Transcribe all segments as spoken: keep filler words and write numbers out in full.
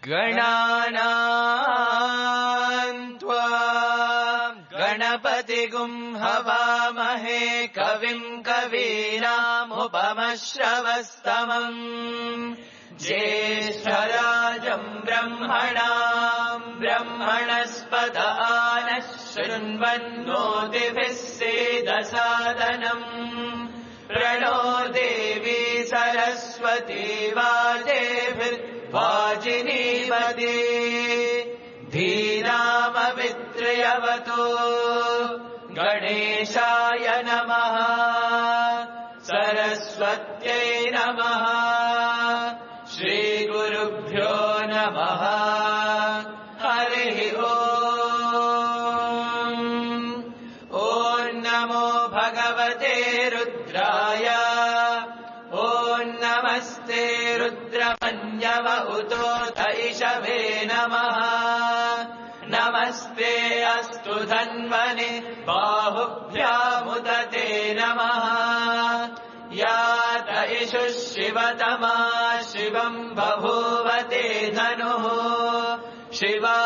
गणानां त्वा गणपतिगुं हवामहे कविं कवीनामुपमश्रवस्तमम् ज्येष्ठराजं ब्रह्मणां ब्रह्मणस्पत नः शृण्वन्नोतिभिः सेदसादनम् प्रणो देवी सरस्वती वाजेभिर्वाजिनीवती धीनामवित्रयवतो गणेशाय नमः सरस्वत्यै नमः श्रीगुरुभ्यो नमः हरिः ओम् ॐ नमो भगवते रुद्राय ॐ नमस्ते रुद्रमन्यव उतोत इषवे नमः नमस्ते अस्तु धन्वने बाहुभ्यामुदते नमः यात इषुः शिवतमा शिवम् बभूवते धनुः शिवा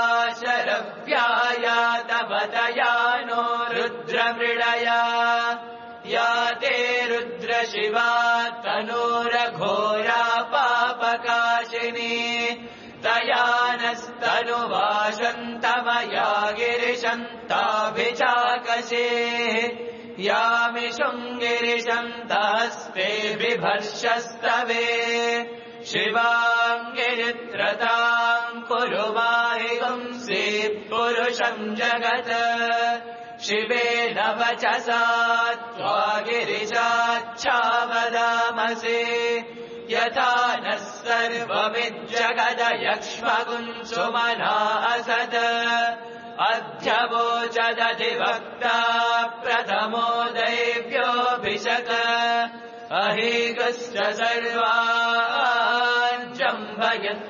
शरव्यायातपतयानो रुद्रमृळया याते रुद्रशिवा तनूरघोरा पापकाशिनी तया नस्तनुवाशन्तमया गिरिशन्ताभिचाकशे यामिषुम् गिरिशन्तहस्ते बिभर्षस्तवे शिवाम् गिरित्रताम् कुरु माहिगुंसि पुरुषम् जगत् शिवेन वचसा त्वा गिरिशाच्छावदामसे यथा नः सर्वमिज्जगदयक्ष्मगुंसुमना असद अध्यवोचदधिवक्ता प्रथमो दैव्योऽभिषक अहीगश्च सर्वान् जम्भयन्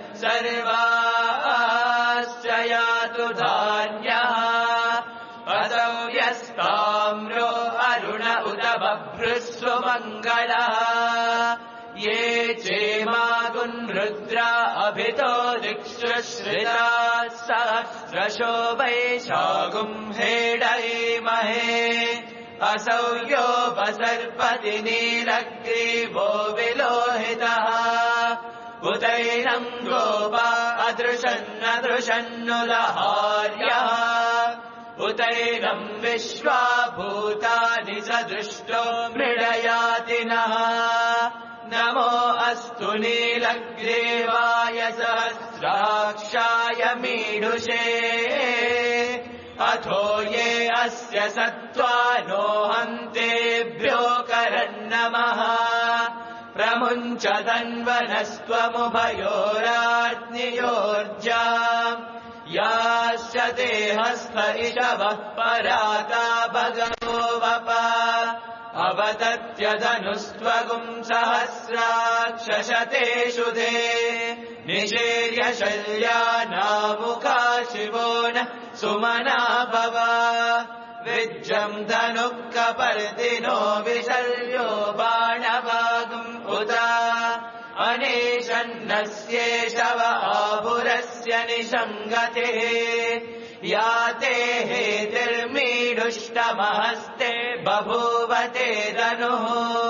सर्वाश्च यातु धान्यः असौ यस्ताम्रो अरुण उत बभ्रुस्व मङ्गलः ये चेमागुन् रुद्रा अभितो दिक्षुश्रिता सहस्रशो वैशागुम् हेडयेमहे असौ योपसर्पति नीलग्रीवो विलोहितः उदैनम् गोपा अदृशन्नदृशन्नुलहार्यः उतैनम् विश्वा भूतानि सदृष्टो मृडयातिनः नमो अस्तु नीलग्रीवाय सहस्राक्षाय मीढुषे अथो ये अस्य सत्त्वानो हन्तेभ्यो करन्नमः प्रमुञ्च तन्वनस्त्वमुभयोराज्ञयोर्जाम् याश्च ते हस्त इषवः पराता भगवो वप अवतत्यधनुस्त्वगुम् सहस्राक्षशतेषु ते निषेर्य शल्यानामुखा शिवो न सुमना भव विज्जम् धनुः कपर्दिनो विशल्यो बाणवागुम् उत अनेशन्नस्येषव आभुरस्य निषङ्गतिः याते हेतिर्मीडुष्टमहस्ते बभूवते धनुः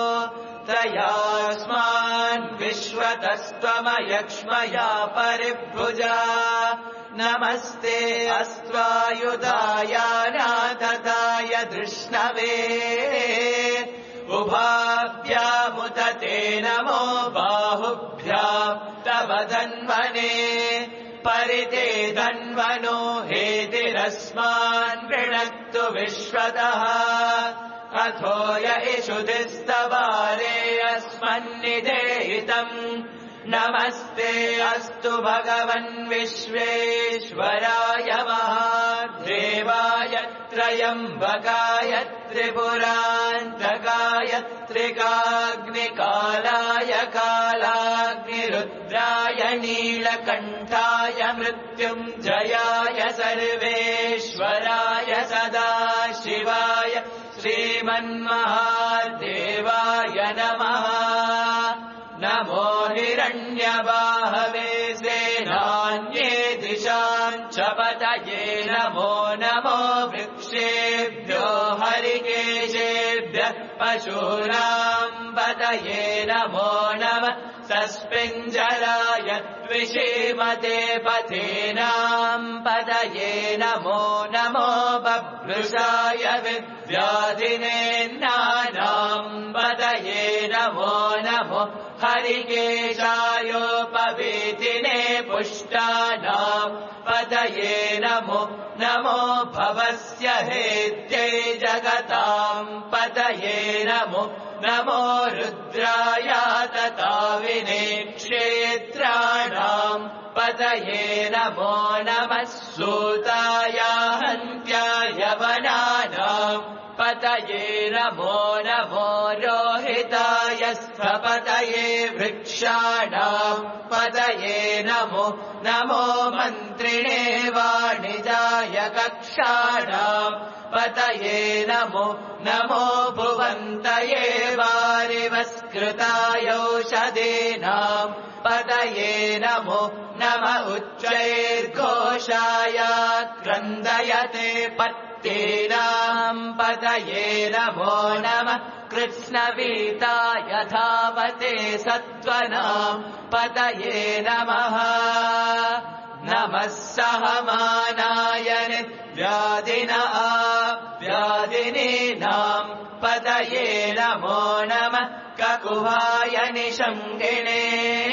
त्रयास्मान् विश्वतस्त्वमयक्ष्मया परिभुजा नमस्ते अस्त्वायुधाय नाथताय धृष्णवे उभाभ्यामुत ते नमो बाहुभ्याम् तव धन्वने परिते धन्वनो हेतिरस्मान् वृणक्तु विश्वतः अथो य इषुधिस्तवारे अस्मन्निधेहितम् नमस्ते अस्तु भगवन् विश्वेश्वराय महादेवाय त्र्यम्बकाय त्रिपुरान्तकाय त्रिकाग्निकालाय कालाग्निरुद्राय नीलकण्ठाय मृत्युञ्जयाय सर्वेश्वराय सदाशिवाय श्रीमन्महादेवाय नमः। नमो हिरण्यबाहवे सेनान्ये नमो नमो वृक्षेभ्यो हरिकेशेभ्यः पशूनाम् पतये नमो नमः सस्पिञ्जराय द्विषीमते पथेनाम् पतये नमो नमो बभ्रुषाय विव्याधिनेन्नानाम् पतये नमो नमो हरिकेशायोपवीतिने पुष्टानाम् पतये नमो नमो भवस्य हेत्यै जगताम् पतये नमो नमो रुद्राय तताविने क्षेत्राणाम् पतये नमो नमः सूताय हन्त्याय वनानाम् पतये नमो नमो रोहिताय स्थपतये वृक्षाणाम् पतये नमो नमो मन्त्रिणे वाणिजाय कक्षाणाम् पतये नमो नमो भुवन्तये वारिवस्कृताय औषधीनाम् पतये नमो नम उच्चैर्घोषाय क्रन्दयते पत्तीनाम् पतये नमो नमः कृत्स्नवीताय धावते सत्त्वनाम् पतये नमः नमः सहमानाय निव्याधिन व्याधिनीनाम् पतये नमो नमः ककुहाय निषङ्गिणे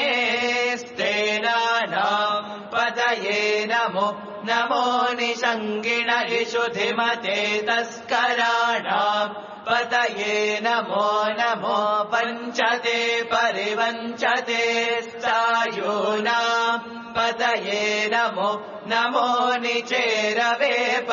स्तेनानाम् पतये नमो नमो निषङ्गिण इषुधिमते तस्कराणाम् पतये नमो नमो पञ्चते परिवञ्चते सायूनाम् पतये नमो नमो निचेरवे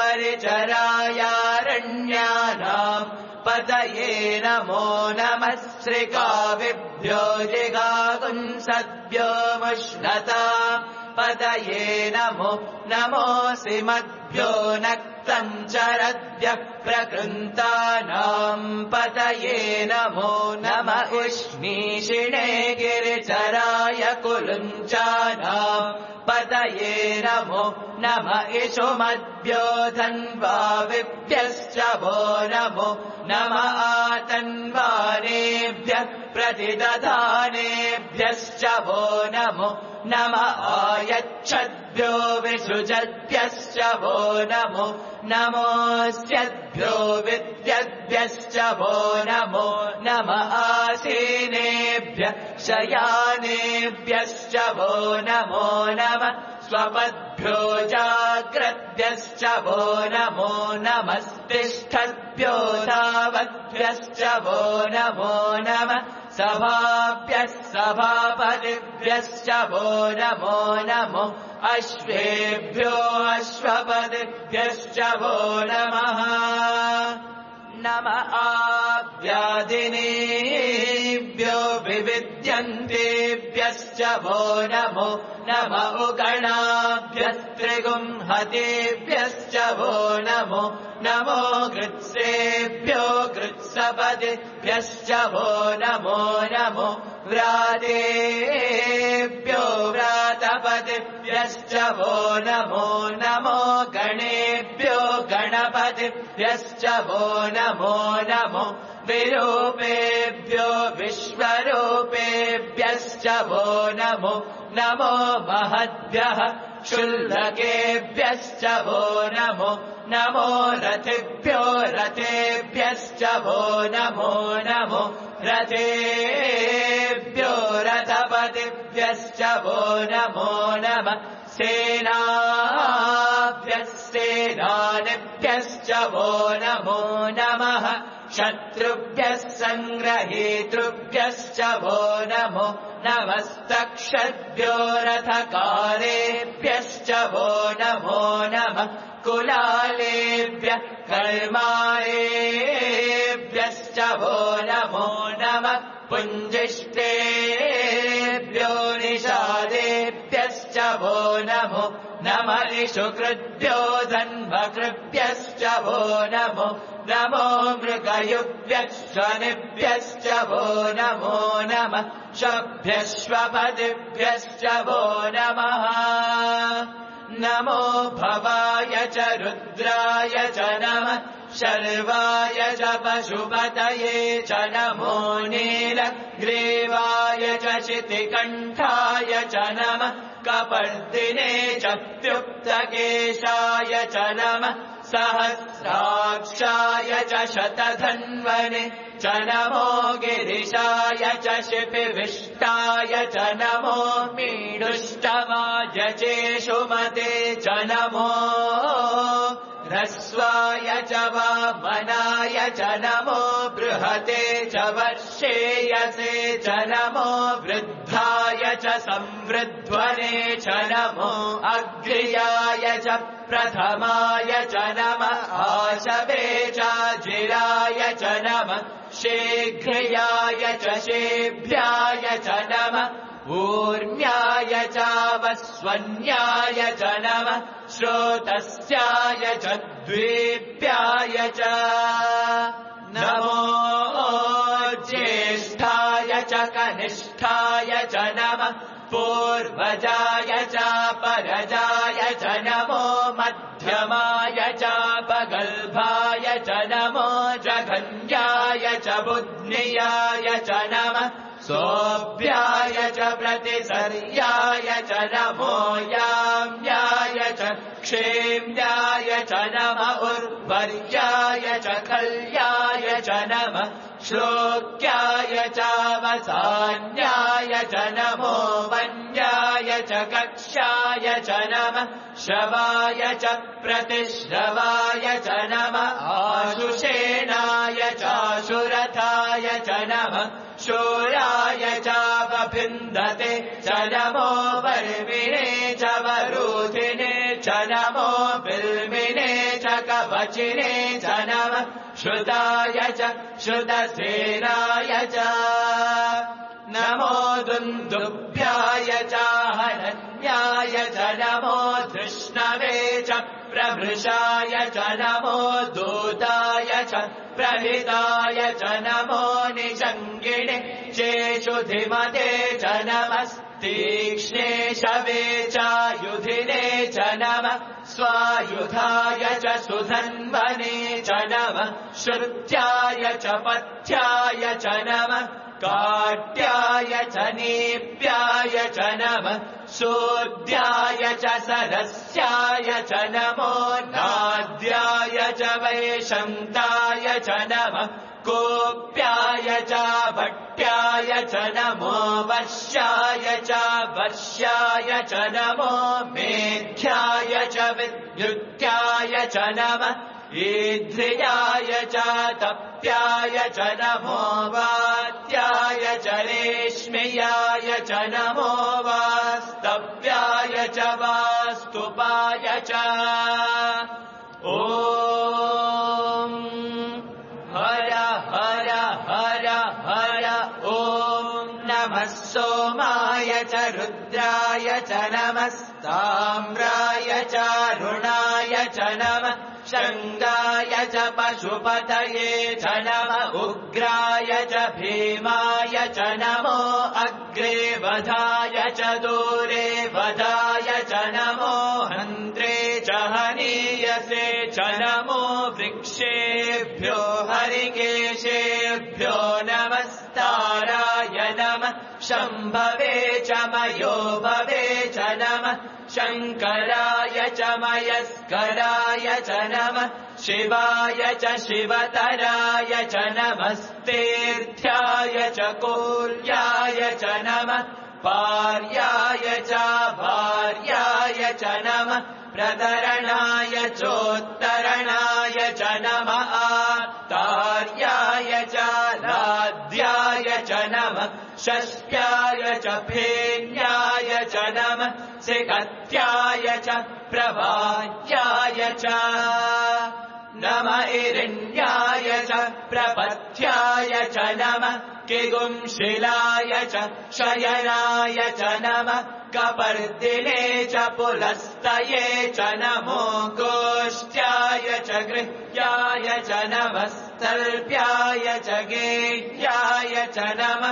परिचरायारण्यानाम् पतये नमो नमः श्रिकाविभ्यो जिगागुंसद्भ्यो मुष्णता पतये नमो नमोऽसि मद्भ्यो नक्तम् चरद्भ्यः प्रकृन्तानाम् पतये नमो नम उष्णीषिणे गिरिचराय कुलुञ्चानाम् पतये नमो नम इषुमद्भ्यो धन्वाविभ्यश्च वो नमो नम आतन्वानेभ्यः प्रतिदधानेभ्यश्च वो नमो नम आयच्छद्भ्यो विसृजद्भ्यश्च वो नमो नमोऽस्यद्भ्यो विद्यद्भ्यश्च वो नमो नम आसीनेभ्यः शयानेभ्यश्च वो नमो नम स्वपद्भ्यो जाग्रद्भ्यश्च वो नमो नमस्तिष्ठद्भ्यो धावद्भ्यश्च वो नमो नमः सभाभ्यः सभापतिभ्यश्च वो नमो नमो अश्वेभ्यो अश्वपतिभ्यश्च वो नमः नम आव्याधिनेभ्यो विविद्यन्तेभ्यश्च वो नमो नम उगणाभ्यस्त्रिगुंहतेभ्यश्च वो नमो नमो कृत्सेभ्यो कृत्सपतिभ्यश्च वो नमो नमो व्रातेभ्यो व्रातपतिभ्यश्च वो नमो नमो गणेभ्यो गणपतिभ्यश्च वो नमो नमो विरूपेभ्यो विश्वरूपेभ्यश्च वो नमो नमो महद्भ्यः क्षुल्लकेभ्यश्च वो नमो नमो रथिभ्यो रथेभ्यश्च वो नमो नमो रथेभ्यो रथपतिभ्यश्च वो नमो नमः सेनाभ्यः सेनानिभ्यश्च वो नमो नमः शत्रुभ्यः सङ्ग्रहीतृभ्यश्च वो नमो नमस्तक्षद्भ्यो रथकारेभ्यश्च वो नमो नमः कुलालेभ्यः कर्मारेभ्यश्च वो नमो नमः पुञ्जिष्टेभ्यो निषादेभ्यश्च वो नमो नमः इषुकृद्भ्यो धन्वकृभ्यश्च वो नमो नमो मृगयुभ्यः स्वनिभ्यश्च वो नमो नमः शभ्यश्वपतिभ्यश्च वो नमः नमो भवाय च रुद्राय च नमः शर्वाय च पशुपतये च नमो नीलग्रीवाय च शितिकण्ठाय च नमः कपर्दिने च प्युक्तकेशाय च नमः सहस्राक्षाय च शतधन्वने च नमो गिरिशाय च शिपिविष्टाय च नमो मीडुष्टमाय चेषुमते च नमो ह्रस्वाय च वामनाय च नमो बृहते च वर्षेयसे च नमो वृद्धाय च संवृध्वने च नमो अग्र्याय च प्रथमाय च नमः आशवे च जिराय च नमः शीघ्र्याय च शेभ्याय च नमः ऊर्म्याय च वस्वन्याय च नमः श्रोतस्याय च द्वीप्याय च नमो ज्येष्ठाय च कनिष्ठाय च नमः पूर्वजाय च परजाय च नमो मध्यमाय च पगल्भाय च नमो जघन्याय च बुध्नियाय च नमः सोऽभ्याय च प्रतिसर्याय च नमो याम्याय च क्षेम्याय च नमः उर्वर्याय च कल्याय च नमः श्लोक्याय च वसान्याय च नमो वन्याय च कक्ष्याय च नमः श्रवाय च प्रतिश्रवाय च नमः आशुषेणाय चाशुरथाय च नमः शूराय च वभिन्दते च नमो वर्मिणे च वरूधिने च नमो बिल्मिने च कवचिने च नमः श्रुताय च श्रुतसेनाय च नमो दुन्दुभ्याय च हनन्याय च नमो धृष्णवे च प्रभृशाय च नमो दूताय च प्रहिताय च नमो निषङ्गिणे चेषुधिमते च नमस्तीक्ष्णे शवे च युधिने च नमः स्वायुधाय च सुधन्वने च नमः श्रुत्याय च पथ्याय च नमः काट्याय च नीप्याय च नमः शोद्याय च सरस्याय च नमो नाद्याय च वैशन्ताय च नमः कोप्याय च भट्ट्याय च नमो वर्ष्याय च वर्ष्याय च नमो मेध्याय च विद्युत्याय च नमः ईध्र्याय च तप्याय च नमो वात्याय च रेश्म्याय च नमो वास्तव्याय च वास्तुपाय च ॐ हर हर हर हर ॐ नमः सोमाय च रुद्राय च नमस्ताम्राय च रुणाय च नमः शृङ्गाय च पशुपतये च नमः उग्राय च भीमाय च नमो अग्रे वधाय च दूरे वधाय च नमो हन्त्रे च हनीयसे च नमो वृक्षेभ्यो हरिकेशेभ्यो नमस्ताराय नमः शम्भवे च मयोभवे च नमः शङ्कराय च मयस्कराय च नमः शिवाय च शिवतराय च नमस्तेऽर्थ्याय च कोल्याय च नमः पार्याय च भार्याय च नमः प्रतरणाय चोत्तरणाय च नमः आर्तार्याय च लाद्याय च नमः षष्ट्याय च फेन्याय च नमः सिकत्याय च प्रभात्याय च नमः इरण्याय च प्रपथ्याय च नमः किगुंशिलाय च शयनाय च नमः कपर्दिने च पुलस्तये च नमो गोष्ठ्याय च गृह्याय च नमस्तल्प्याय च गेह्याय च नमः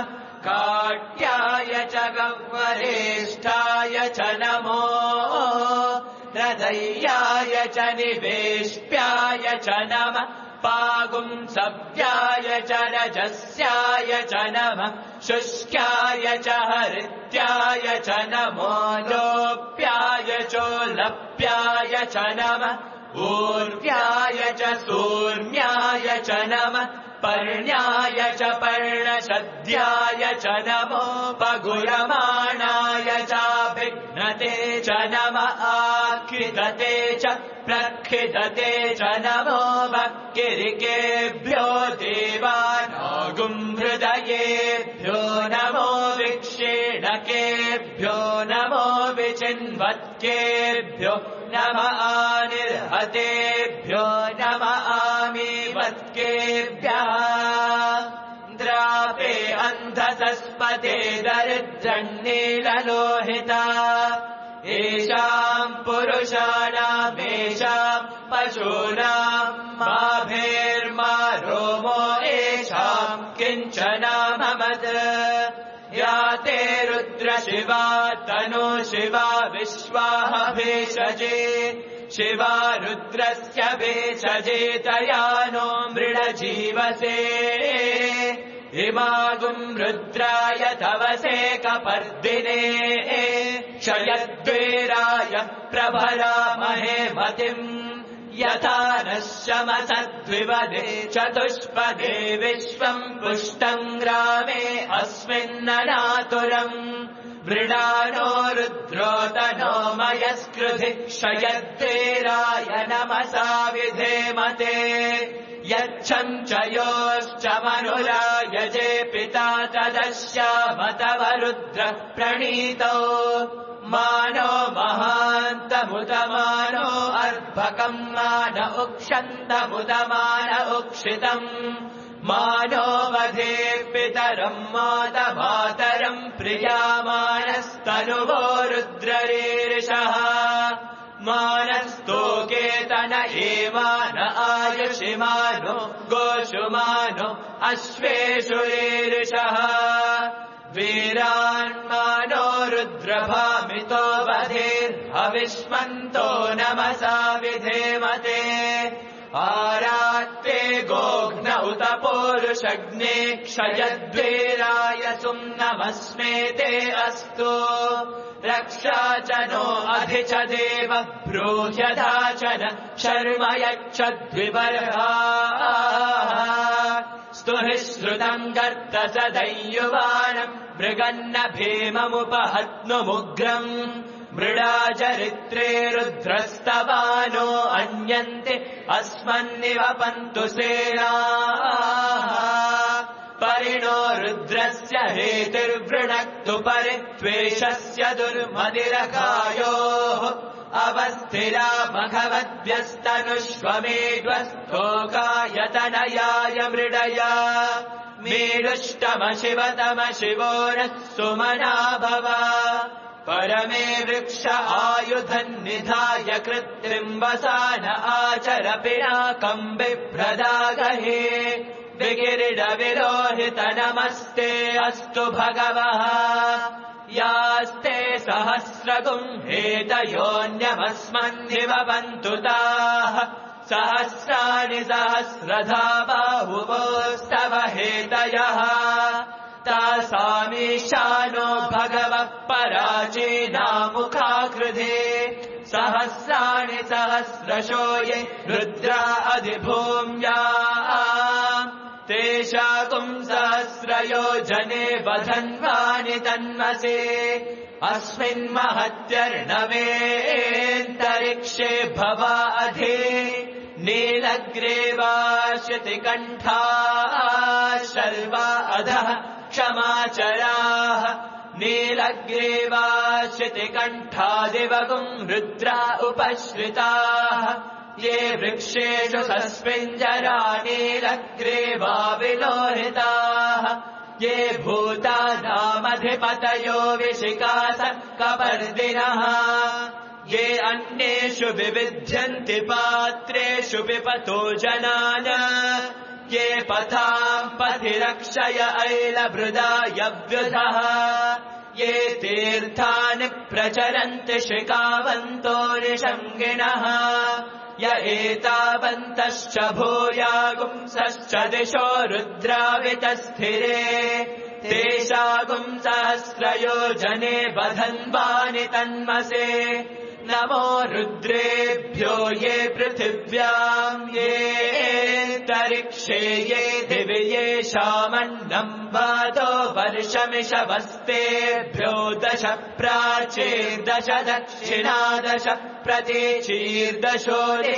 काट्याय च गह्वरेष्ठाय च नमो प्रदय्याय च निवेष्ट्याय च नमः पागुंसव्याय च रजस्याय च नमः शुष्क्याय च हरित्याय च नमो लोप्याय चोलप्याय च नमः ऊर्व्याय च सूर्ण्याय च नमः पर्ण्याय च पर्णशद्याय च नमो पगुरमाणाय चाभिघ्नते च नमः आखिदते च प्रखिदते च नमो भक्तिरिकेभ्यो देवानागुंहृदयेभ्यो नमो विक्षेणकेभ्यो नमो विचिन्वत्केभ्यो नमः आनिर्हतेभ्यो नमः आमीवत्केभ्यः द्रापे अन्धसस्पते दरिद्रन्नीललोहिता येषाम् पुरुषाणामेषाम् पशूनाम् माभेर्मा रोमो येषाम् किञ्चनाममत् या ते रुद्रशिवा तनु शिवा विश्वाः भेषजे शिवा रुद्रस्य भेषजे तया नो मृडजीवसे इमागुम् रुद्राय तवसे कपर्दिने क्षयद्वेराय प्रभरामहे मतिम् यथा नः शमसद्विपदे चतुष्पदे विश्वम् पुष्टम् ग्रामे अस्मिन्ननातुरम् मृडानो रुद्रोतनो मयस्कृधि क्षयद्वेराय नमसा विधेमते यच्छम् च योश्च मनुरायजे पिता तदश्यामतव रुद्र प्रणीतौ मानो महान्तमुदमानो अर्भकम् मान उक्षन्तमुदमान उक्षितम् मानो वधे पितरम् मातमातरम् प्रियामानस्तनुवो रुद्ररीर्षः मानस्तोकेतन एमान आयुषिमानो गोषुमानो अश्वेषु रीर्षः वीरान्मानो रुद्रभामितो वधेर्हविष्मन्तो नमसा विधेमते आरात्ते गोघ्न उत पौरुषग्ने क्षयद्वेराय सुम्नमस्मेते अस्तु रक्षा च नो अधि च देव ब्रूह्यधा च न शर्म यच्छद्विबर्हाः स्तुहि श्रुतम् गर्त स दैयुवानम् मृगन्न भीममुपहत्नुमुग्रम् मृडाचरित्रे रुद्रस्तवानो अन्यन्ते अस्मन्निव पन्तु सेनाः परिणो रुद्रस्य हेतिर्वृणक्तु परित्वेषस्य दुर्मदिरकायोः अवस्थिरा मघवद्भ्यस्तनुष्वमेध्वस्थोकायतनयाय मृडया मेडुष्टम शिवतम शिवो नः सुमना भव परमे वृक्ष आयुधन्निधाय कृत्रिम्बसान आचर पिनाकम् बिभ्रदागहे विगिरिडविलोहित नमस्ते अस्तु भगवः यास्ते सहस्रगुम् हेतयोऽन्यमस्मन्निव पन्तु ताः सहस्राणि सहस्रधा बाहुवोस्तव हेतयः तासामीशानो भगवः पराचीनामुखाकृधे सहस्राणि सहस्रशो ये रुद्रा अधिभूम्या तेषाकुम् सहस्रयोजने वधन्वानि तन्मसे अस्मिन्महत्यर्णवेऽन्तरिक्षे भवा अधि नीलग्रीवाश्रुतिकण्ठा शर्वा अधः क्षमाचराः नीलग्रीवाश्रुतिकण्ठादिवगुम् रुद्रा उपश्रिताः ये वृक्षेषु सस्मिञ्जरा नीलग्रीवा विलोहिताः ये भूतानामधिपतयो विशिकास कपर्दिनः ये अन्येषु विविध्यन्ति पात्रेषु पिपतो जनान ये पथाम् पथि रक्षय ऐलभृदायव्युधः ये तीर्थानि प्रचरन्ति शिखावन्तो निषङ्गिणः य एतावन्तश्च भूयागुंसश्च दिशो रुद्रावितस्थिरे तेषागुं सहस्रयोजने बधन्वानि तन्मसे नमो रुद्रेभ्यो ये पृथिव्याम् ये तरिक्षे ये दिवि येषामन्नम् वातो वर्षमिषवस्तेभ्यो दश प्राचीर्दश दक्षिणादश प्रतीचीर्दशोरे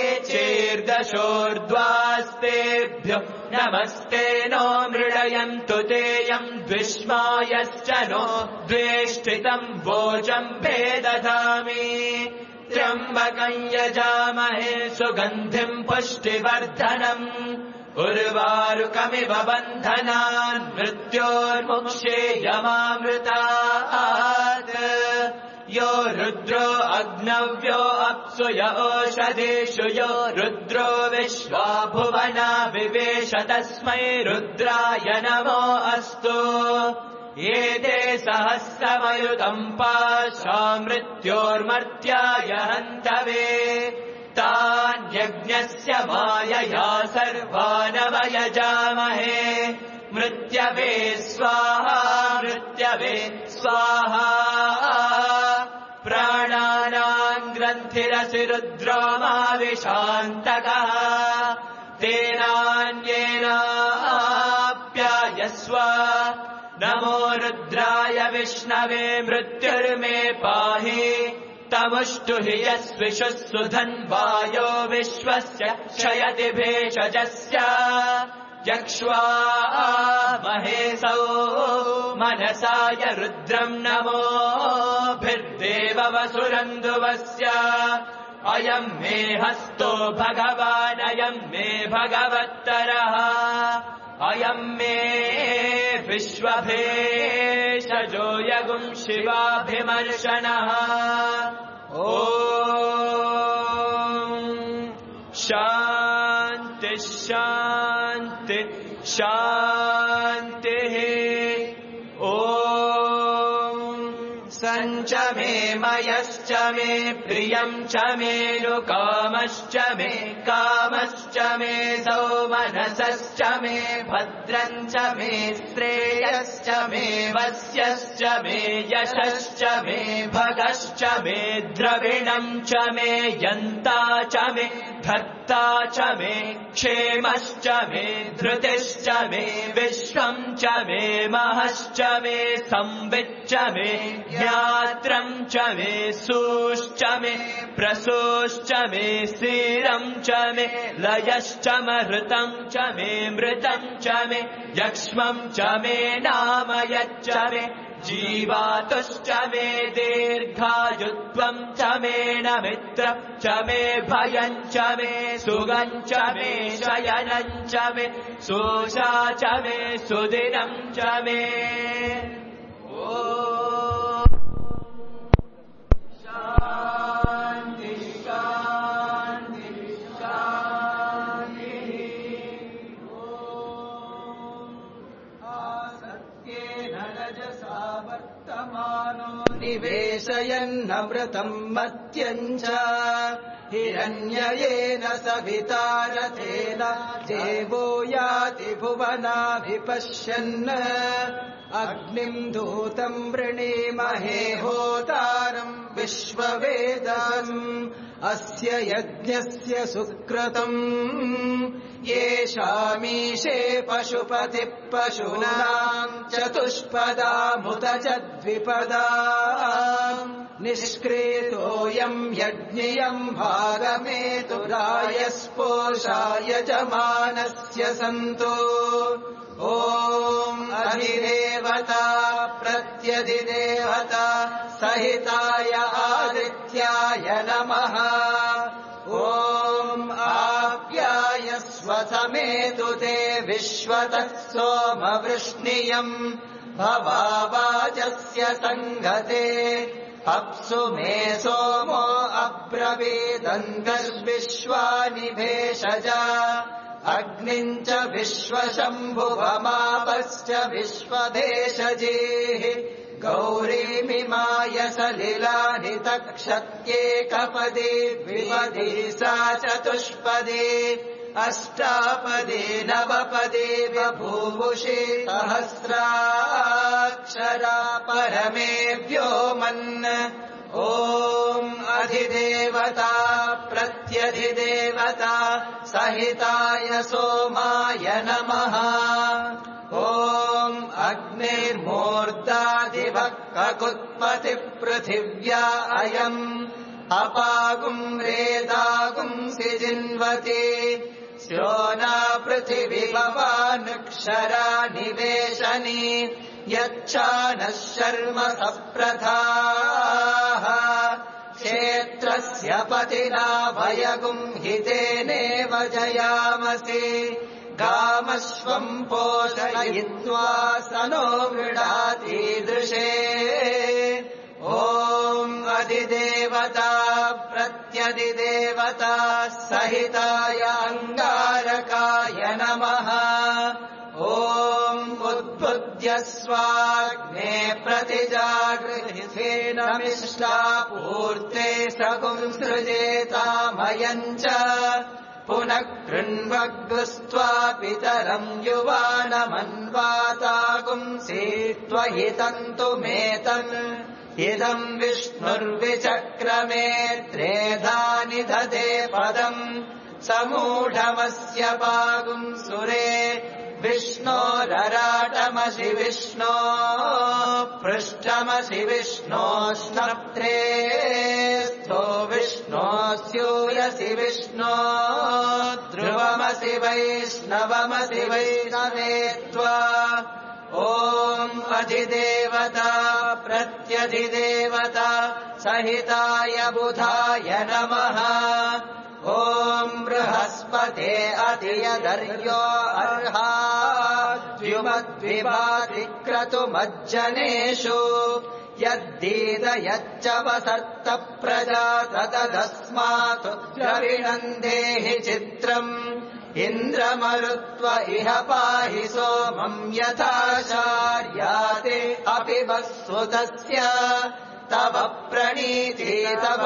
चीर्दशोर्ध्वास्तेभ्यो नमस्ते नो मृडयन्तु तेयम् द्विष्मायश्च नो द्वेष्टितम् वोचम् भेदधामि त्र्यम्बकम् यजामहे सुगन्धिम् पुष्टिवर्धनम् उर्वारुकमिव बन्धनान् मृत्योर्मुक्षेयमामृतात् यो रुद्रो अग्नव्यो अप्सु य ओषधेषु यो रुद्रो विश्वा भुवना विवेश तस्मै रुद्राय नमो अस्तु एते सहस्रमयुतम् पाशा मृत्योर्मर्त्याय हन्तवे तान्यज्ञस्य मायया सर्वानवयजामहे मृत्यवे स्वाहा मृत्यवे स्वाहा प्राणानाम् ग्रन्थिरसि रुद्रोमाविशान्तकः तेनान्येनाप्यायस्व नमो रुद्राय विष्णवे मृत्युर्मे पाहि तमुष्टुहि यस्विषुः सुधन्वायो विश्वस्य क्षयति भेषजस्य यक्ष्वा महेशौ मनसाय रुद्रम् नमोभिर्देववसुरन्धुवस्य अयम् मे हस्तो भगवान् अयम् मे भगवत्तरः अयम् मे विश्वभेषजो यगुम् शिवाभिमर्शनः ॐ शान्ति शान्ति शान्तिः ॐ सञ्च मे मयश्च मे प्रियम् च मे नुकामश्च मे कामश्च मे सौमनसश्च मे भद्रम् च मे श्रेयश्च मे वस्यश्च मे यशश्च मे भगश्च मे द्रविणम् च मे यन्ता च मे धर्ता च मे क्षेमश्च मे धृतिश्च मे विश्वम् च मे महश्च मे संविच्च मे ज्ञात्रम् च मे सूश्च मे प्रसूश्च मे स्थिरम् च मे लयश्च महृतम् च मे मृतम् च मे यक्ष्मम् च मे नामयच्च मे जीवातुश्च मे दीर्घायुत्वम् च मे नमित्रम् च मे भयम् च मे सुगम् च मे शयनम् च मे सोषा च मे सुदिनम् च मे ओ शान्ति शान्ति शान्तिः ॐ आसत्येन रजसा वर्तमानो निवेशयन्नमृतम् मत्यम् च हिरण्ययेन सविता रथेन देवो याति भुवनाभिपश्यन् अग्निम् धूतम् वृणीमहे होतारम् विश्ववेदम् अस्य यज्ञस्य सुकृतम् येषामीशे पशुपतिः पशूनाम् चतुष्पदामुत च द्विपदा निष्क्रेतोऽयम् यज्ञियम् भागमेतुरायस्पोषाय जमानस्य सन्तो ॐ अधिदेवता प्रत्यधिदेवता सहिताय आदित्याय नमः ॐ आप्यायस्व समेतु ते विश्वतः सोमवृष्णियम् भवावाचस्य सङ्गते अप्सु मे सोमो अब्रवीदन्तर्विश्वानि भेषज अग्निम् च विश्वशम्भुवमापश्च विश्वभेषजेः गौरीमिमाय सलिलानि तक्षत्येकपदे द्विपदी सा चतुष्पदे अष्टापदे नवपदे बभूवुषे सहस्राक्षरा परमेभ्यो मन् ॐ अधिदेवता प्रत्यधिदेवता सहिताय सोमाय नमः ॐ अग्निर्मूर्धादिवः ककुत्पतिपृथिव्या अयम् अपागुम् रेदागुम् सिजिन्वते स्योना पृथिवी भवानुक्षरा निवेशनी यच्छानः शर्म सप्रथाः क्षेत्रस्य पतिना भयगुम् हितेनेव जयामसि गामश्वम् पोषयित्वा सनो मृडातीदृशे ॐ अधिदेवता प्रत्यधिदेवता सहिताय अङ्गारकाय नमः ॐ उद्बुद्ध्य स्वाग्ने प्रतिजागृहितेन मिष्टापूर्ते सकुम् सृजेतामयम् च पुनः कृण्वग्स्त्वा पितरम् युवानमन्वातागुंसि त्वहि तन्तुमेतन् इदम् विष्णुर्विचक्रमे त्रेधानि ददे पदम् समूढमस्य पागुम् सुरे विष्णोरराटमसि विष्णो पृष्ठमसि विष्णोष्णप्त्रे स्थो विष्णोस्यूयसि विष्णो ध्रुवमसि वैष्णवमसि वैष्णवे त्वा ॐ अधिदेवता प्रत्यधिदेवता सहिताय बुधाय नमः ॐ बृहस्पते अधियदर्यो अर्हाद्युमद्विवादिक्रतुमज्जनेषु यद्दीद यच्च वसत्त प्रजा तदस्मात् द्रविणन्देहि चित्रम् इन्द्रमरुत्व इह पाहि सोमम् यथाचार्याते अपि वस्वतस्य तव प्रणीति तव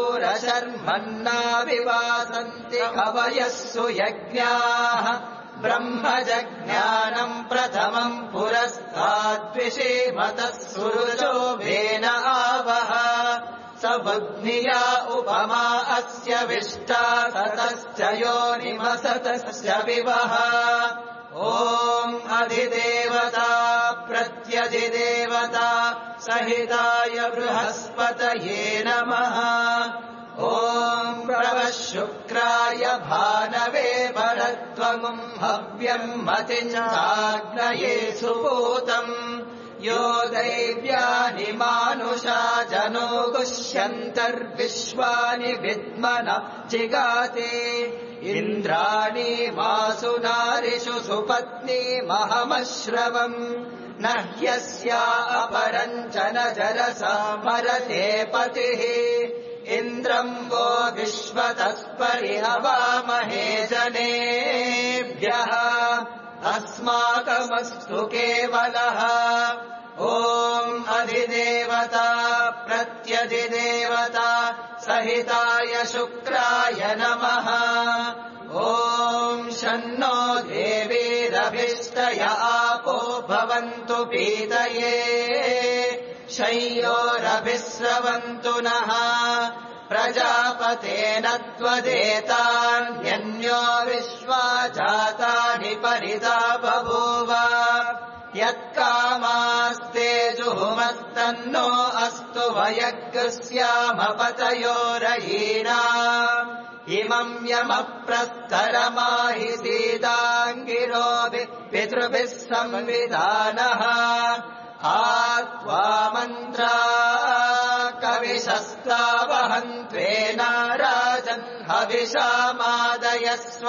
शूरशर्मन्नाविवासन्ति कवयः सुयज्ञाः ब्रह्मजज्ञानम् प्रथमम् पुरस्ताद्विषेमतः सुरुचो वेन आवह स बुध्निया उपमा अस्य विष्टा सतश्च योनिमसतश्च विवह ॐ अधिदेवता प्रत्यधिदेवता सहिताय बृहस्पतये नमः ॐ प्रवः शुक्राय भानवे भरत्वमुम् हव्यम् मतिञ्चाग्नये सुपूतम् यो दैव्यानि मानुषा जनो गुष्यन्तर्विश्वानि विद्मन जिगाते इन्द्राणि वासुनारिषु सुपत्नी महमश्रवम् न ह्यस्या अपरम् च न जरसा मरते पतिः इन्द्रम् वो विश्वतः परिहवामहे जनेभ्यः अस्माकमस्तु केवलः ॐ अधिदेवता प्रत्यधिदेवता सहिताय शुक्राय नमः ॐ शन्नो देवीरभिष्टय आपो भवन्तु पीतये शय्योरभिस्रवन्तु नः प्रजापतेन त्वदेतान्यन्यो विश्वा जातानि परिता बभूव यत्कामास्ते जुहुमस्तन्नो अस्तु वयग्स्यामपतयोरयीनाम् इमम् यमप्रस्तरमाहि सीताङ्गिरोभिः पितृभिः संविधानः आत्वा मन्त्रा कविशस्तावहन्त्वेन राजन् हविषामादयस्व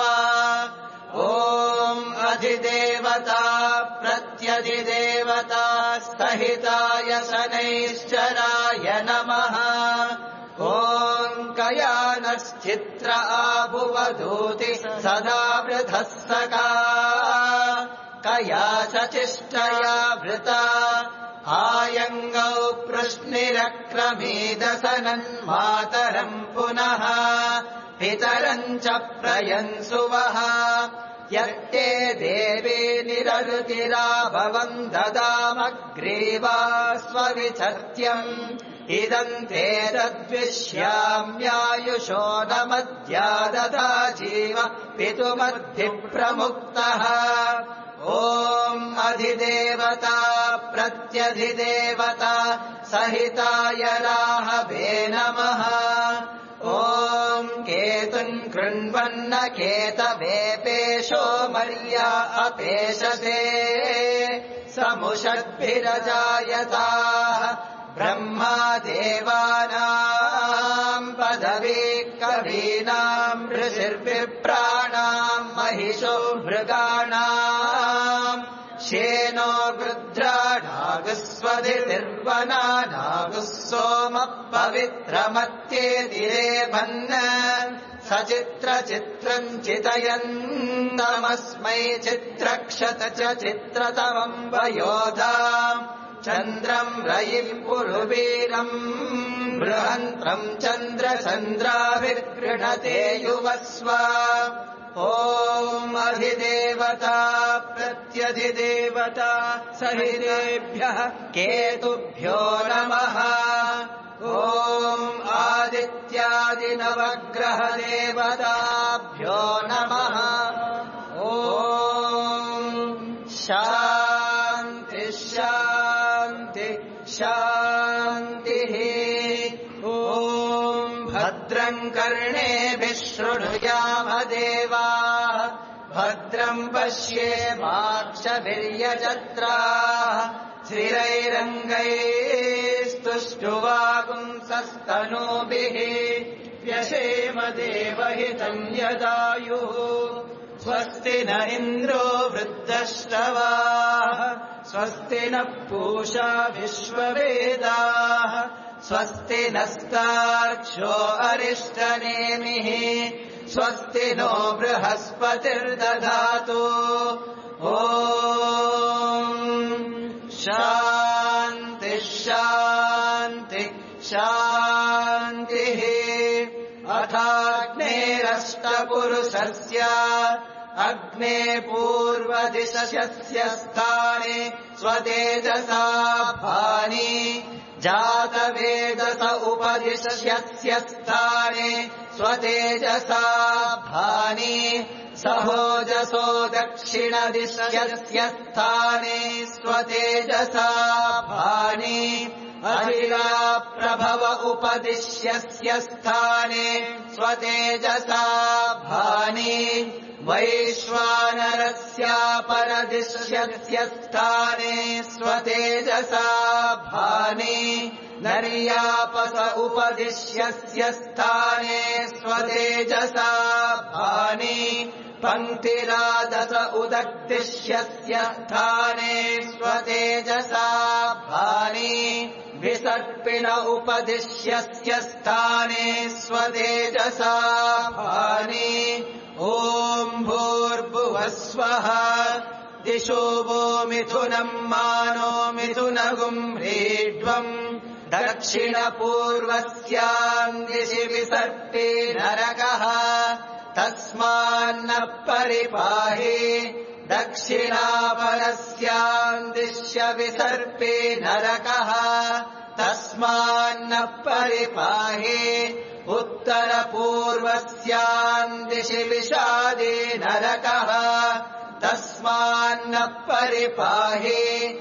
ॐ अधिदेवता प्रत्यधिदेवता सहिताय शनैश्चराय नमः ॐ कयानश्चित्र आभुवधूति सदा वृधः सखा कया च चिष्टया वृता आयङ्गौ पृश्निरक्रमेदसनन् मातरम् पुनः पितरम् च प्रयन्सुवः यत्ते देवे निररुतिराभवम् ददामग्रीवा स्वविचर्त्यम् इदम् ते तद्विश्याम्यायुषो न मद्या ददा जीव पितुमद्भिप्रमुक्तः ॐ अधिदेवता प्रत्यधिदेवता सहिताय राहवे नमः ॐ केतुम् कृण्वन्न केतवेपेशो मर्या अपेशसे समुषद्भिरजायताः ब्रह्मा देवानाम् पदवी कवीनाम् ऋषिर्विप्राणाम् महिषो मृगाणाम् शेनो गृध्राणागस्वधिर्वना नागुः सोमः पवित्रमत्येतिरेभन् सचित्रचित्रम् चितयन्तमस्मै चित्रक्षत च चित्रतमम् वयोधाम् चन्द्रम् रयिम् पुरुवीरम् बृहन्त्रम् चन्द्रचन्द्राभिर्गृणते युवस्व ॐ अधिदेवता प्रत्यधिदेवता सहितेभ्यः केतुभ्यो नमः ॐ आदित्यादिनवग्रहदेवताभ्यो नमः ॐ शान्ति शान्ति शान्तिः ॐ भद्रम् कर्णेभिः शृणुयाम देवाः भद्रम् पश्येमाक्षभिर्यजत्राः स्थिरैरङ्गैस्तुष्टुवागुंसस्तनूभिः व्यशेम देवहितम् यदायुः स्वस्ति न इन्द्रो वृद्धश्रवाः स्वस्ति नः पूषा विश्ववेदाः स्वस्ति नस्तार्क्ष्यो अरिष्टनेमिः स्वस्ति नो बृहस्पतिर्दधातु ॐ शान्ति शान्ति शान्तिः अथाग्नेरष्टपुरुषस्य अग्ने पूर्वदिशस्य स्थाने स्वतेजसा भानि जातवेदस उपदिशस्य स्थाने स्वतेजसा भानि सहोजसो दक्षिणदिशस्य स्थाने स्वतेजसा भानि अहिरा प्रभव उपदिश्यस्य स्थाने स्वतेजसा भानि वैश्वानरस्यापरदिश्यस्य स्थाने स्वतेजसा भानि नर्यापस उपदिश्यस्य स्थाने स्वतेजसा भानि पङ्क्तिरादस उदग्दिश्यस्य स्थाने स्वतेजसा भानि विसर्पिण उपदिश्यस्य स्थाने स्वतेजसा भानि ॐ भूर्भुवः स्वः दिशो वो मिथुनम् मानो मिथुनगुम् ह्रीड्वम् दक्षिणपूर्वस्याम् दिशि विसर्पे नरकः तस्मान्न परिपाहि दक्षिणापरस्याम् दिश्य विसर्पे नरकः तस्मान्न परिपाहि उत्तरपूर्वस्याम् दिशि विषादे नरकः तस्मान्न परिपाहि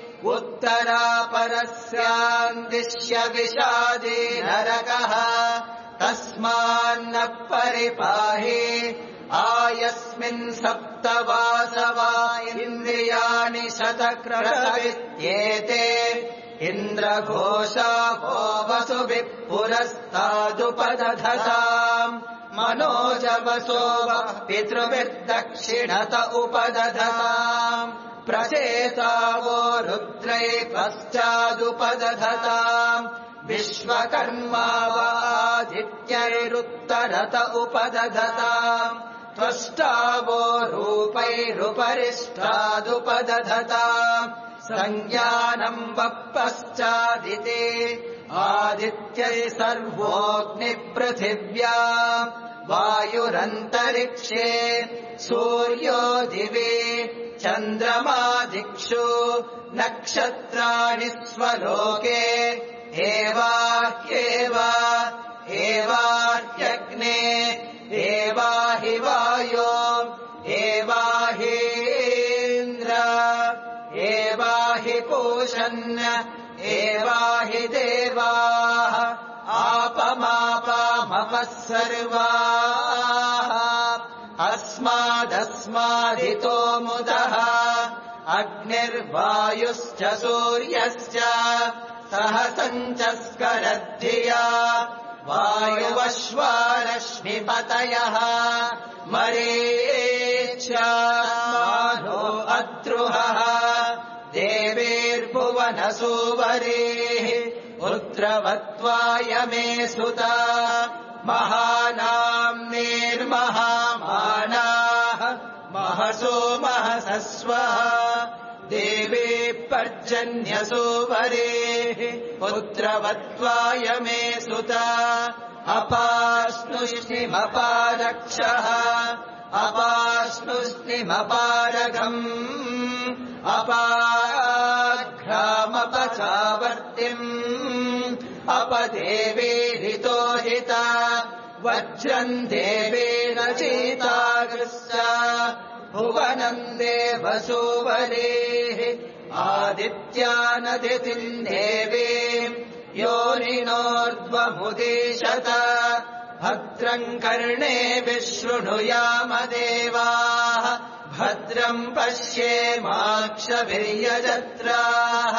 उत्तरापरस्याम् दिश्य विषादे नरकः तस्मान्न परिपाहि आयस्मिन् सप्तवासवा इन्द्रियाणि शतक्रतवित्येते इन्द्रघोषा वो वसुभिः पुरस्तादुपदधताम् मनोजवसो वः पितृभिर्दक्षिणत उपदधताम् प्रचेता वो रुद्रै पश्चादुपदधताम् विश्वकर्मा वादित्यैरुत्तरत उपदधताम् त्वष्टा वो रूपैरुपरिष्टादुपदधताम् संज्ञानम् वः पश्चादिति आदित्यैः सर्वोऽग्निपृथिव्या वायुरन्तरिक्षे सूर्यो दिवि चन्द्रमा दिक्षु नक्षत्राणि स्वलोके एवा ह्येव एवाह्यग्ने एवा हि वायो एवा हीन्द्र एवा हि पूषन् एवा हि देवाः आपमापामपः सर्वाः अस्मादस्मादितो मुदः अग्निर्वायुश्च सूर्यश्च सह सञ्चस्करद्धिया वायुवश्वारश्मिपतयः मरीच्यमानो अद्रुहः देवीर्भुवनसूवरेः पुत्रवत्वाय मे सुता महानाम्नेर्महामानाः महसो महसस्वः देवे पर्जन्यसूवरेः पुत्रवत्वाय मे सुता अपाश्नुष्णिमपारक्षः अपाश्नुष्णिमपारगम् अपाघ्रामपचावर्तिम् अपदेवेरितो हिता वज्रम् देवेन चीतागश्च भुवनम् देवसूवरेः आदित्यानदितिम् देवीम् योनिनोर्ध्वमुदीशत भद्रम् कर्णेभिः शृणुयाम देवाः भद्रम् पश्येमाक्षभिर्यजत्राः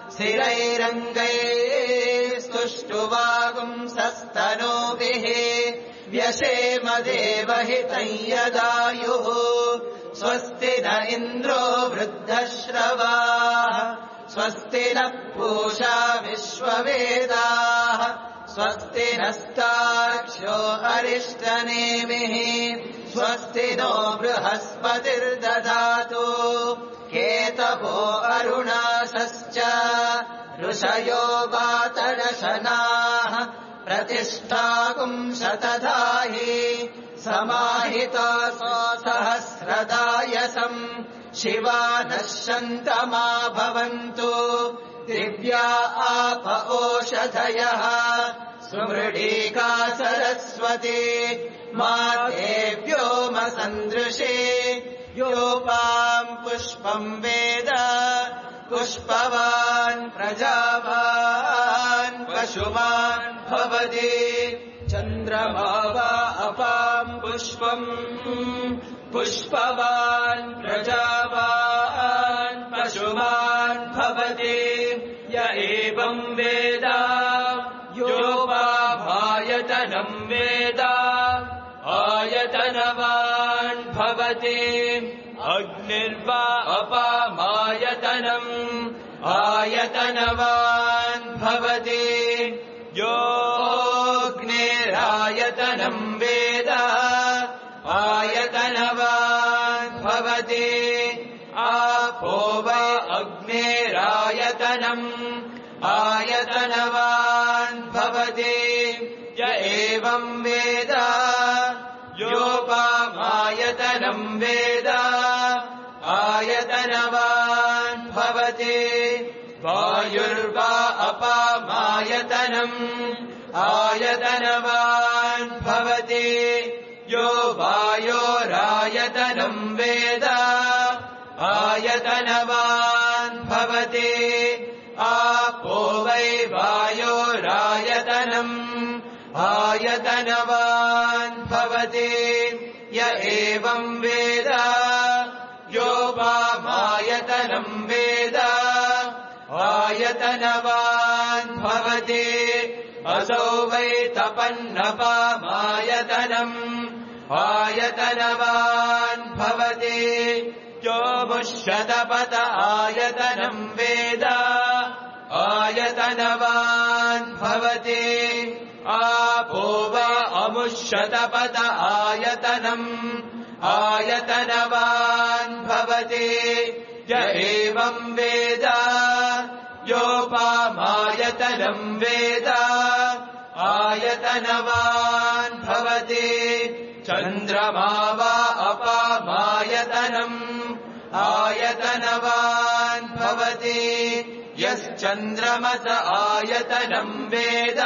स्थिरैरङ्गैः स्तुष्टुवागुंसस्तनूभिः व्यशेम देवहितम् यदायुः स्वस्ति न इन्द्रो वृद्धश्रवाः स्वस्ति नः पूषा विश्ववेदाः स्वस्ति नस्तार्क्ष्यो अरिष्टनेमिः स्वस्ति नो बृहस्पतिर्दधातु केतवो अरुणासश्च ऋषयो वातरशनाः प्रतिष्ठागुंशतधाहि समाहितासो सहस्रदायसम् शिवा नश्यन्तमा भवन्तु दिव्या आप ओषधयः सुमृडीका सरस्वती मातेभ्योमसन्दृशे योपाम् पुष्पम् वेद पुष्पवान् प्रजावान् पशुमान् भवति चन्द्रमा वा अपाम् पुष्पम् पुष्पवान् प्रजावान् पशुमान् भवति य एवम् वेद योपाभायतनम् वेद आयतनवान् भवति अग्निर्वा अपामायतनम् आयतनवान् भवति योऽग्निरायतनम् वेद आयतनवान् भवति आपो वा अग्निरायतनम् आयतनवान् भवति य एवम् वेद योपामायतनम् वेद आयतनवान् भवति वायुर्वा अपामायतनम् आयतनवान् भवति यो वायोरायतनम् वेद आयतनवान् भवति आपो वै वायोरायतनम् आयतनवान् भवति य एवम् वेद योपामायतनम् वेद आयतनवान् भवति असौ वै तपन्नपामायतनम् आयतनवान् भवति यो मुष्यतपत आयतनम् वेद आयतनवान् भवति आपो वा अमुष्यतपत आयतनम् आयतनवान् भवति य एवं वेद योपामायतनं वेद आयतनवान् भवति चन्द्रमा वा अपामायतनम् आयतनवान् भवति यश्चन्द्रमस आयतनं वेद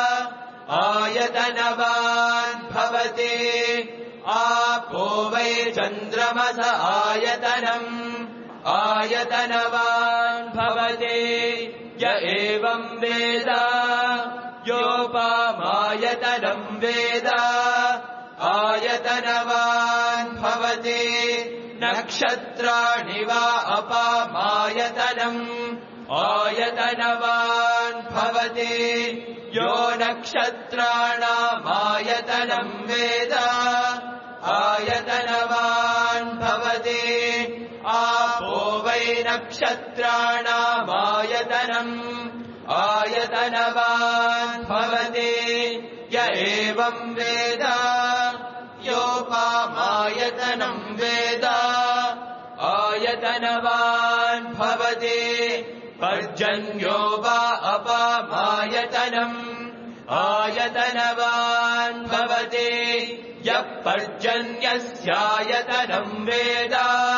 आयतनवान् भवति आपो वै चन्द्रमस आयतनम् आयतनवान् भवति य एवं वेद योपामायतनं वेद आयतनवान् भवति नक्षत्राणि वा अपामायतनम् आयतनवान् भवति यो नक्षत्राणामायतनं वेद आयतनवान् भवति आपो वै नक्षत्राणामायतनम् आयतनवान् भवति य एवं वेद योपामायतनं वेद आयतनवान् भवति पर्जन्यो वा अपामायतनम् आयतनवान् भवति यः पर्जन्यस्यायतनं वेद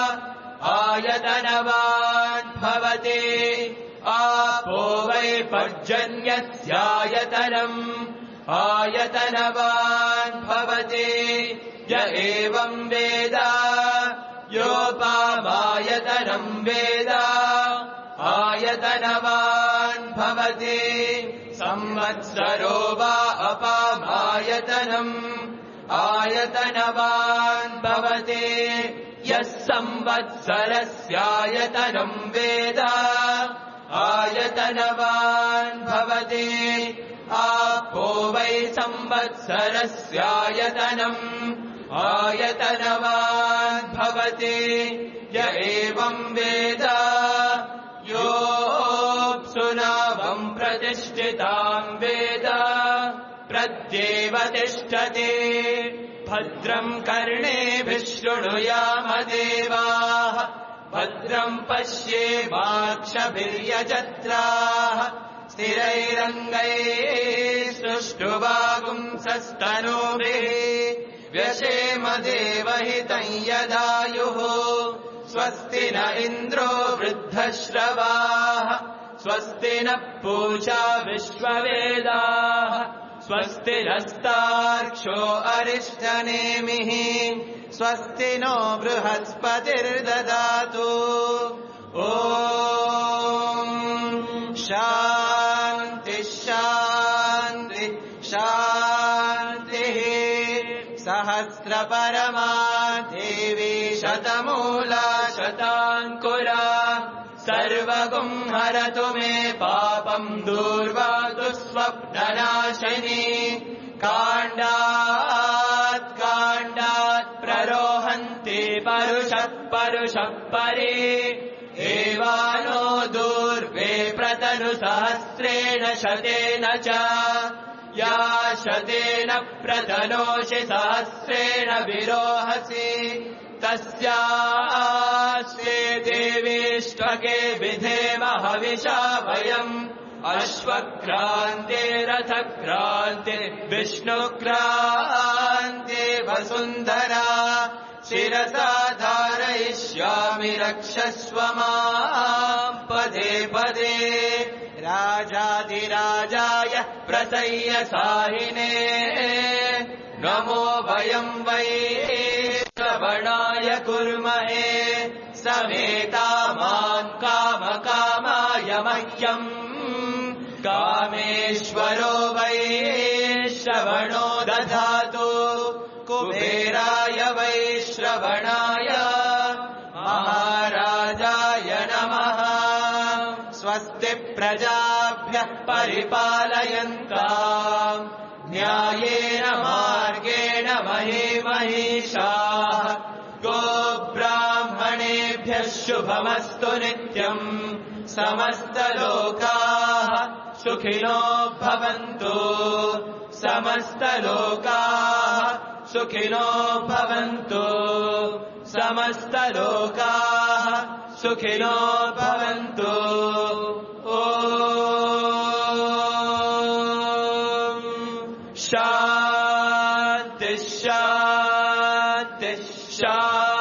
आयतनवान् भवति आपो वै पर्जन्यस्यायतनम् आयतनवान् भवति य एवं वेद योपामायतनं वेद आयतनवान् भवति संवत्सरो वा अपामायतनम् आयतनवान् भवति यः संवत्सरस्यायतनं वेद आयतनवान् भवति आपो वै संवत्सरस्यायतनम् आयतनवान् भवति य एवं वेद योऽप्सुनावम् प्रतिष्ठिताम् वेद प्रत्येव तिष्ठति भद्रम् कर्णेभिः शृणुयामदेवाः भद्रम् पश्येमाक्षभिर्यजत्राः स्थिरैरङ्गैः सुष्ठुवागुंसस्तनूभिः व्यशेम देवहितं यदायुः स्वस्ति न इन्द्रो वृद्धश्रवाः स्वस्ति न पूषा विश्ववेदाः स्वस्ति नस्तार्क्ष्यो अरिष्टनेमिः स्वस्ति नो बृहस्पतिर्ददातु ॐ शान्ति शान्ति शान्तिः सहस्रपरमा देवी शतमूला शताङ्कुरा सर्वगुं हरतु मे पापं दूर्वा दुःस्वप्ननाशिनी काण्डात् काण्डात् प्ररोहन्ति परुषः परुषः परे एवानो दूर्वे प्रतनुसहस्रेण शतेन च या शतेन प्रतनोषि सहस्रेण विरोहसि तस्यास्ते देवीष्टके विधेम हविषा वयम् अश्वक्रान्ते रथक्रान्ते विष्णुक्रान्ते वसुन्धरा शिरसा धारयिष्यामि रक्षस्व माम् पदे पदे राजाधिराजाय प्रसय्य साहिने नमो वयम् वै श्रवणाय कुर्महे समेतामान् कामकामाय मह्यम् कामेश्वरो वै श्रवणो दधातु कुबेराय वै श्रवणाय महाराजाय नमः स्वस्ति प्रजाभ्यः परिपालयन्ताम् न्यायेन मार्गेण महे महिषाः गोब्राह्मणेभ्यः शुभमस्तु नित्यम् समस्तलोकाः सुखिनो भवन्तु समस्तलोकाः सुखिनो भवन्तु समस्तलोकाः సుఖినో భవంతు. ఓం శాంతి శాంతి శాంతి.